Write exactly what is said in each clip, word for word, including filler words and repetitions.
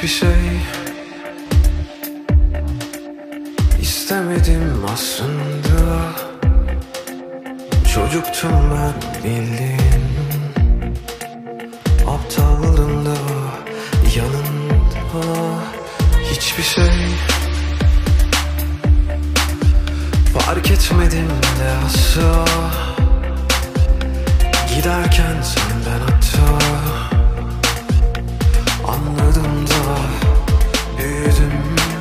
Hiçbir şey istemedim aslında. Çocuktum ben bildiğin, aptallığında yanında. Hiçbir şey fark etmedim de asla. Giderken senden hatta anladım da büyüdüm.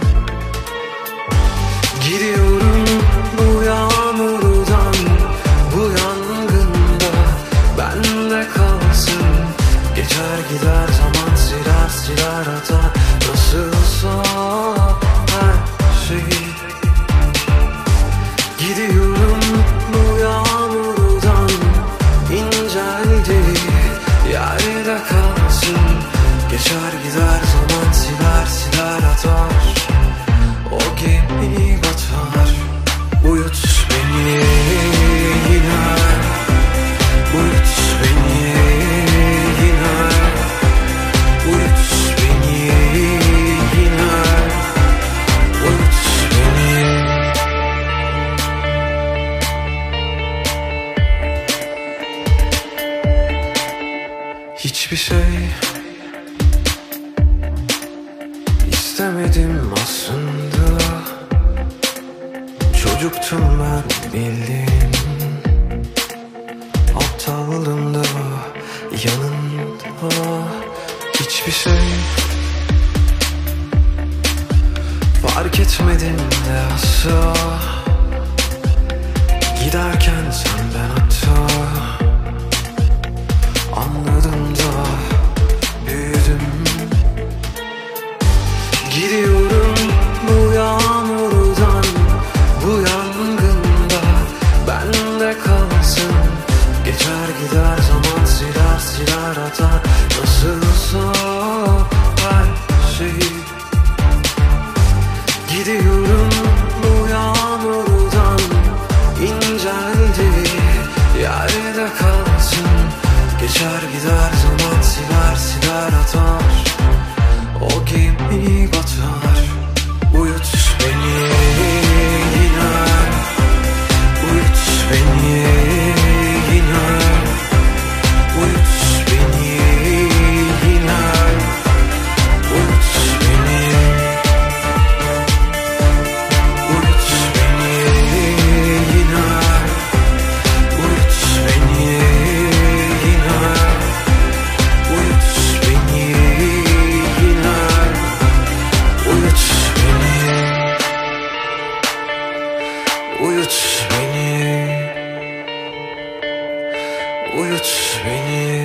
Gidiyorum bu yağmurdan, bu yangında bende kalsın. Geçer gider zaman, siler siler atar nasılsa her şeyi. Gidiyorum bu yağmurdan, inceldi yerde kalsın. Geçer gider zaman, siler siler atar. O gemi batar. Uyut beni yine, uyut beni yine, uyut beni yine, uyut beni. Hiçbir şey istemedim aslında. Çocuktum ben bildiğin, aptallığımda yanında. Hiçbir şey fark etmedim de asla. Giderken senden hatta anladım da büyüdüm. Gidiyorum bu yağmurdan, bu yangında bende kalsın. Geçer gider zaman, siler siler atar nasılsa her şeyi. Gidiyorum bu yağmurdan, inceldi yerde kalsın. Geçer gider zaman, siler siler atar. O gemi batar. Uyut beni yine, uyut beni yine, uyut beni yine, uyut beni, uyut beni yine, uyut beni yine, uyut beni yine, uyut beni, uyut beni, uyut beni.